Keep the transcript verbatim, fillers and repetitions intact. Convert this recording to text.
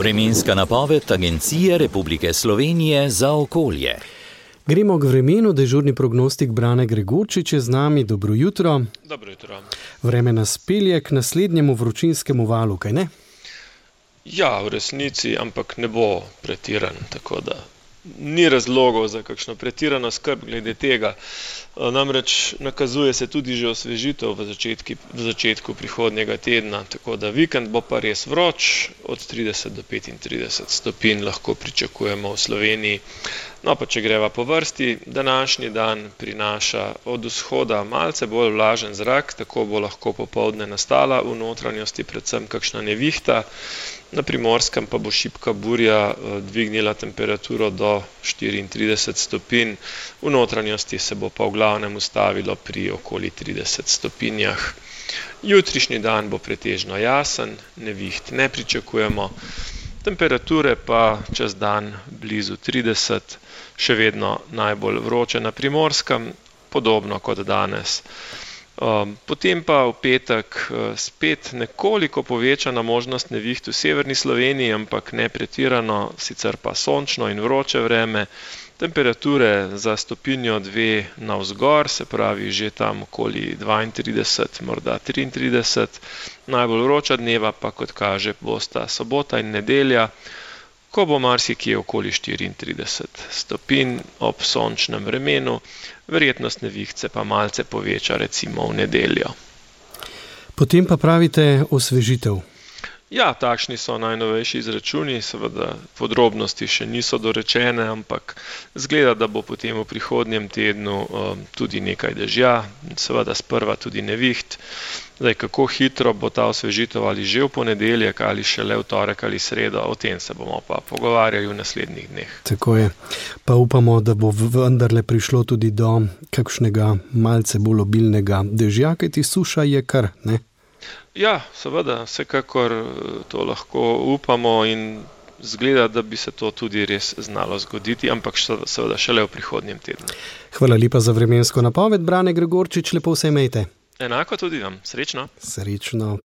Vremenska napoved Agencije Republike Slovenije za okolje. Gremo k vremenu, dežurni prognostik Brane Gregorčič je z nami. Dobro jutro. Dobro jutro. Vreme nas pelje k naslednjemu vročinskemu valu, kaj ne? Ja, v resnici, ampak ne bo pretiran, tako da ni razlogov za kakšno pretirano skrb glede tega. Namreč nakazuje se tudi že osvežitev v, začetki, v začetku prihodnjega tedna, tako da vikend bo pa res vroč, od trideset do petintrideset stopinj lahko pričakujemo v Sloveniji. No pa če greva po vrsti, današnji dan prinaša od vzhoda malce bolj vlažen zrak, tako bo lahko popoldne nastala v notranjosti predvsem kakšna nevihta. Na Primorskem pa bo šibka burja dvignila temperaturo do štiriintrideset stopinj, v notranjosti se bo pa v glavnem ustavilo pri okoli trideset stopinjah. Jutrišnji dan bo pretežno jasen, neviht ne pričakujemo, temperature pa čez dan blizu trideset, še vedno najbolj vroče na Primorskem, podobno kot danes. Potem pa v petek spet nekoliko povečana možnost neviht v severni Sloveniji, ampak ne pretirano, sicer pa sončno in vroče vreme. Temperature za stopinjo dve navzgor, se pravi že tam okoli dvaintrideset, morda triintrideset. Najbolj vroča dneva pa, kot kaže, bosta sobota in nedelja, ko bo marsikje okoli štiriintrideset stopinj ob sončnem vremenu, verjetnost neviht se pa malce poveča recimo v nedeljo. Potem pa pravite osvežitev. Ja, takšni so najnovejši izračuni, seveda podrobnosti še niso dorečene, ampak zgleda, da bo potem v prihodnjem tednu um, tudi nekaj dežja, seveda sprva tudi neviht. Zdaj, kako hitro bo ta osvežitev, ali že v ponedeljek, ali šele v torek ali sredo, o tem se bomo pa pogovarjali v naslednjih dneh. Tako je. Pa upamo, da bo vendarle prišlo tudi do kakšnega malce bolj obilnega dežja, kajti suša je kar, ne? Ja, seveda, vsekakor to lahko upamo in zgleda, da bi se to tudi res znalo zgoditi, ampak seveda šele v prihodnjem tednu. Hvala lepa za vremensko napoved, Brane Gregorčič, lepo se imejte. Enako tudi vam, srečno. Srečno.